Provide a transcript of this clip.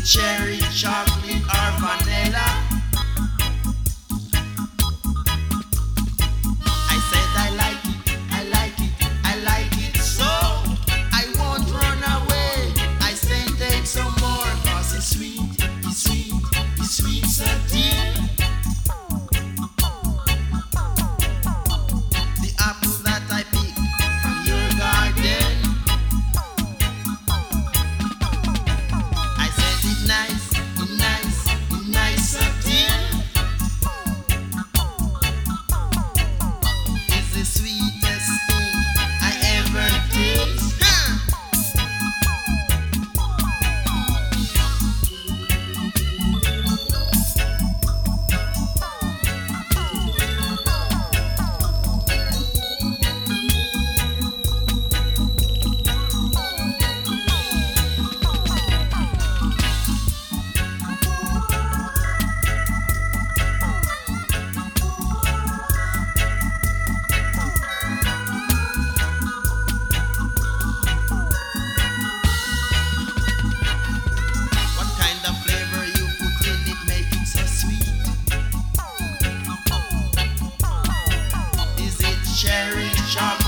cherry, chocolate, or vanilla? I said I like it, I like it, I like it so I won't run away. I say take some more, cause it's sweet, it's sweet, it's sweet, so deep. The apple that I picked from your garden, I said it nice, it nice, it nice, so deep. It's the sweetest thing I ever taste. What kind of flavor you put in it make it so sweet? Is it cherry, chocolate,